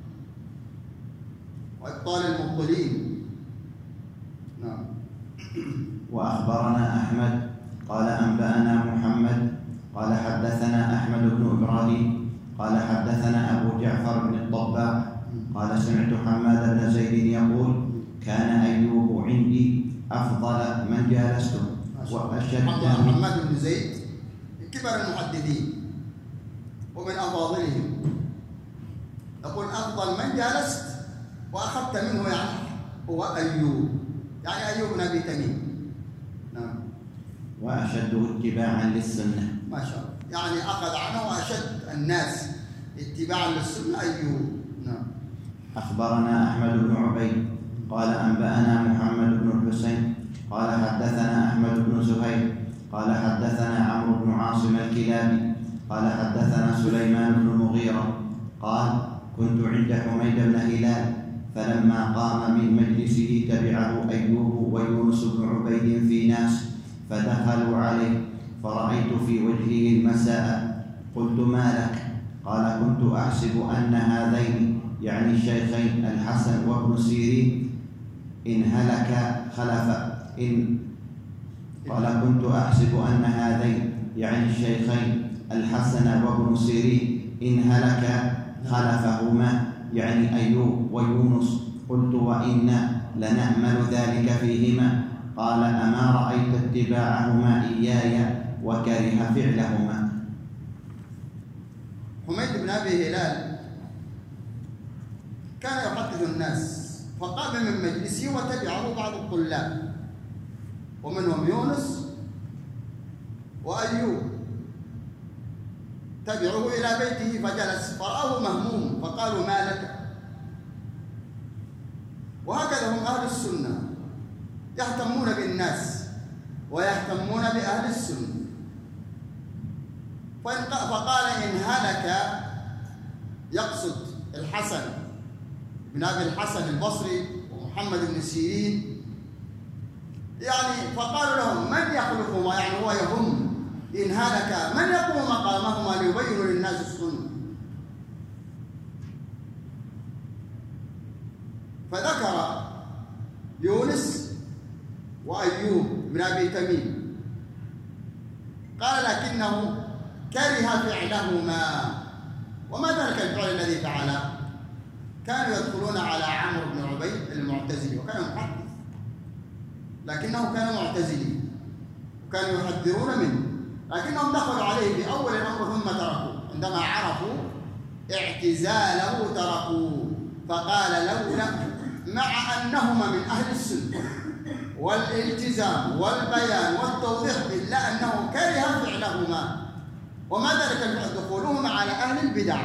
وإبطال المبطلين. نعم. وأخبرنا أحمد قال أنبأنا محمد قال حدثنا أحمد بن إبراهيم قال حدثنا أبو جعفر بن الضباع قال سمعت حماد بن زيد يقول كان أيوب عندي أفضل من جالسته وأشد. حماد بن زيد من كبار المحدثين ومن أفاضلهم، يقول أفضل من جالست وأخذت منه يعني هو أيوب، يعني أيوب بن أبي تميم. نعم. وأشده اتباعا للسنة. ما شاء الله، يعني أخذ عنه أشد الناس اتباعا للسنة أيوب. نعم. أخبرنا أحمد بن عبيد قال أنبأنا محمد بن الحسين قال حدثنا أحمد بن زهير قال حدثنا عمرو بن عاصم الكلابي قال حدثنا سليمان بن المغيرة قال كنت عند حميد بن هلال فلما قام من مجلسه تبعه أيوب ويونس بن عبيد في ناس فدخلوا عليه فرأيت في وجهه المساء قلت ما لك؟ قال كنت أحسب أن هذين يعني الشيخين الحسن وابن سيرين إن هلك خلف قال كنت أحسب أن هذين يعني الشيخين الحسن وابن سيرين إن هلك خلفهما يعني أيوب ويونس. قلت وإنا لنأمل ذلك فيهما. قال أما رأيت اتباعهما إياي وكره فعلهما. حميد بن أبي هلال كان يحدث الناس فقام من مجلسه وتبعه بعض الطلاب ومنهم يونس وأيوب، تبعوه إلى بيته فجلس فرآه مهموم فقالوا ما لك؟ وهكذا هم أهل السنة، يهتمون بالناس ويهتمون بأهل السنة. فقال إن هلك، يقصد الحسن بن أبي الحسن البصري ومحمد بن سيرين، يعني فقالوا لهم من يخلفهما، يعني هو يهم إن هلك من يقوم مقامهما ليبين للناس السنة. فذكر يونس وأيوب بن أبي تميم، قال لكنه كره فعلهما. وما ذلك الفعل الذي فعله؟ كانوا يدخلون على عمرو بن عبيد المعتزلي وكان محدث، لكنه كان معتزلي وكانوا يحذرون منه، لكنهم دخلوا عليه في أول الأمر ثم تركوه. عندما عرفوا اعتزاله تركوه. فقال لولا، مع أنهما من أهل السنة والالتزام والبيان والتوضيح، إلا أنه كره فعلهما. وما ذلك دخولهم على أهل البدع،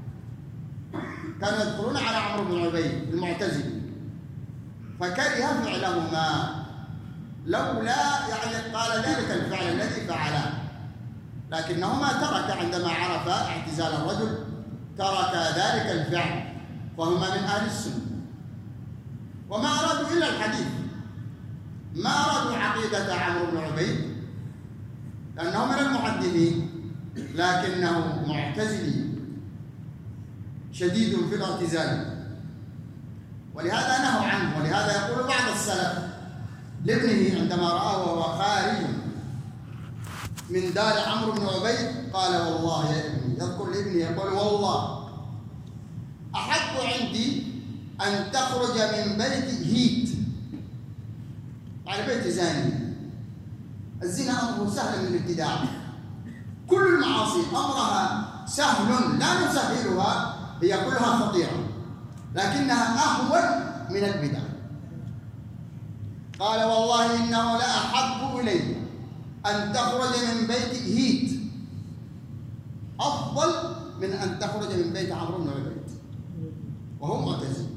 كانوا يدخلون على عمرو بن عبيد المعتزلي فكره فعلهما، لولا يعني قال ذلك الفعل الذي فعله، لكنه ما ترك. عندما عرف اعتزال الرجل ترك ذلك الفعل، وهما من أهل السنة. وما أرادوا إلا الحديث، ما أرادوا عقيدة عمرو بن عبيد لأنه من المحدثين، لكنه معتزلي شديد في الاعتزال، ولهذا نهوا عنه. ولهذا يقول بعض السلف لابنه عندما رآه وهو خارج من دار عمرو بن عبيد قال والله يا ابني، يذكر لابنه يقول والله أحب عندي أن تخرج من بيت هيت، على بيت زاني. الزنا أمره سهل من الابتداع، كل المعاصي أمرها سهل لا نسهلها، هي كلها خطيرة لكنها أهون من البدع. قال والله إنه لأحب إلي أن تخرج من بيت هيت أفضل من أن تخرج من بيت عمرو بن عبيد، وهو معتزل.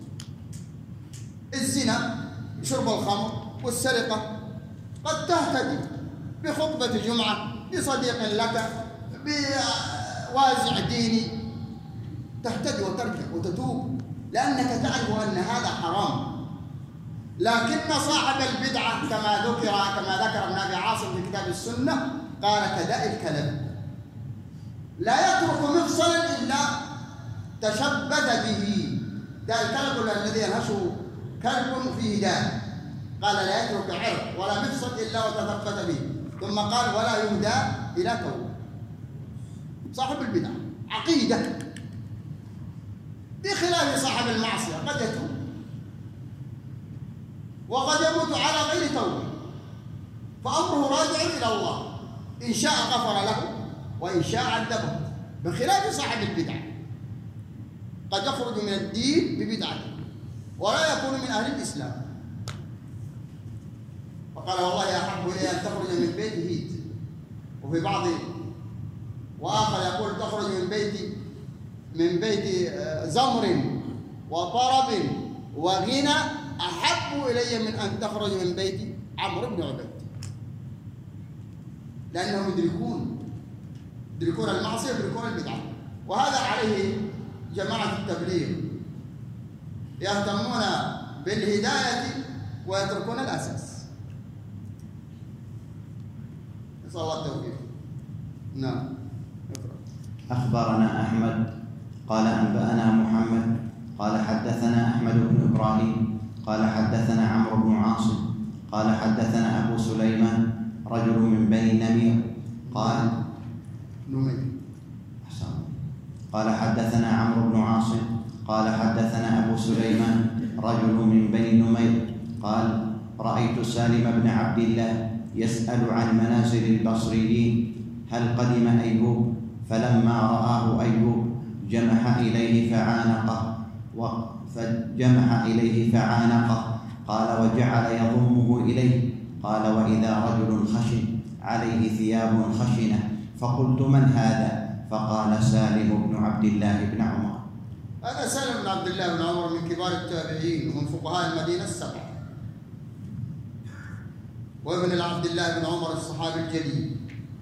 الزنا، شرب الخمر والسرقة قد تهتدي بخطبة جمعة، بصديق لك، بوازع ديني، تهتدي وترجع وتتوب لأنك تعرف أن هذا حرام. لكن صاحب البدعة كما ذكر ابن أبي عاصم في كتاب السنة قال كداء الكلب، لا يترك مفصلا إلا تشبث به. داء الكلب الذي ينهشه كلب فيه داء، قال لا يترك عرق ولا مفصل إلا وتثبت به. ثم قال ولا يهدى إلى توبة. صاحب البدعة عقيدة بخلاف صاحب المعصية، قد يتوب وقد يموت على غير توبة، فأمره راجع إلى الله، إن شاء غفر له وإن شاء عذبه، بخلاف صاحب البدعة قد يخرج من الدين ببدعته ولا يكون من أهل الإسلام. فقال والله أحب إلي أن تخرج من بيت هيت، وفي بعض وآخر يقول تخرج من بيت زمر وطرب وغنى أحب إلي من أن تخرج من بيت عمرو بن عبيد، لأنهم يدركون المعصية ويدركون البدعة. وهذا عليه جماعة التبليغ، يهتمون بالهداية ويتركون الأساس. نسأل الله التوفيق. نعم. أخبرنا أحمد قال أنبأنا محمد قال حدثنا أحمد بن إبراهيم قال حدثنا عمرو بن عاصم قال حدثنا أبو سليمان رجل من بني نمير قال قال حدثنا عمرو بن عاصم قال حدثنا أبو سليمان رجل من بني نمير قال رأيت سالم بن عبد الله يسأل عن منازل البصريين هل قدم أيوب، فلما رآه أيوب جمح إليه فعانقه قال وجعل يضمه إليه. قال وإذا رجل خشن عليه ثياب خشنة، فقلت من هذا؟ فقال سالم بن عبد الله بن عمر. هذا سالم بن عبد الله بن عمر من كبار التابعين ومن فقهاء المدينة السبعة، وابن عبد الله بن عمر الصحابي الجليل.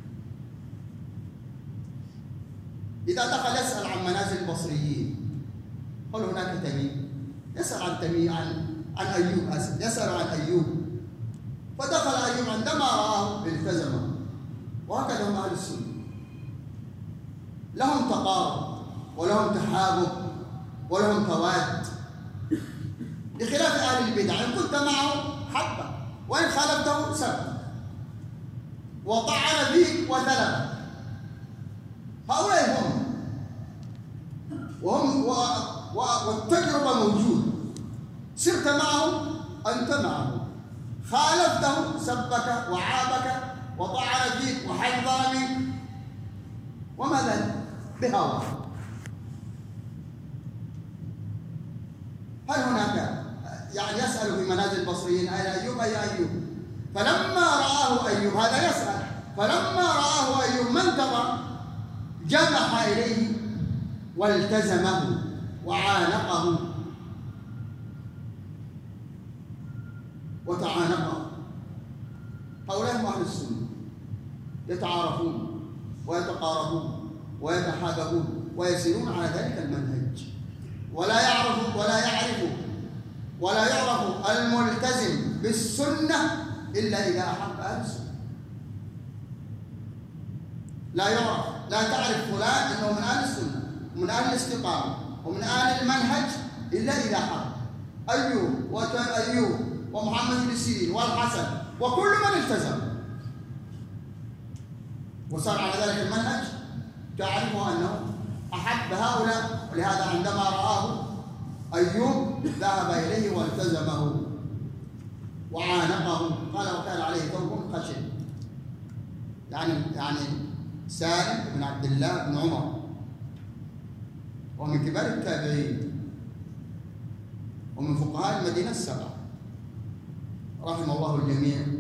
إذا دخل يسأل عن منازل البصريين، قال هناك تميم، يسأل عن تميم عن أيوب، يسأل عن أيوب، فدخل أيوب عندما رآه التزمه. وهكذا هم أهل السنة، لهم تقارب ولهم تحابب ولهم تواد، بخلاف أهل البدع إن كنت معه حبه وإن خالفته سب وطعن فيك وثلب. هؤلاء وهم والتجربة موجودة، سرت معه أنت معه، خالفته سبك وعابك وطعن فيك وحذر منك، وماذا بهوى. هل هناك يعني يسأل في منازل البصريين أين أيوب؟ أي أيوب؟ فلما رآه أيوب، هذا يسأل، فلما رآه أيوب ما انتظر، جمح إليه والتزمه وعانقه وتعانقه. هؤلاء هم أهل السنة، يتعارفون ويتقاربون ويتحاببون ويسيرون على ذلك المنهج، ولا يعرف الملتزم بالسنة إلا إذا أحب أهل السنة. لا تعرف فلان إنه من أهل السنة ومن أهل الاستقامة ومن أهل المنهج إلا إذا حب أيوب ومحمد بن سيرين والحسن وكل من التزم وصار على ذلك المنهج، تعرف أنه أحب هؤلاء. ولهذا عندما رآه أيوب ذهب إليه والتزمه وعانقه. قال وكان عليه ثوب خشن، يعني سالم بن عبد الله بن عمر، ومن كبار التابعين ومن فقهاء المدينة السبعة، رحم الله الجميع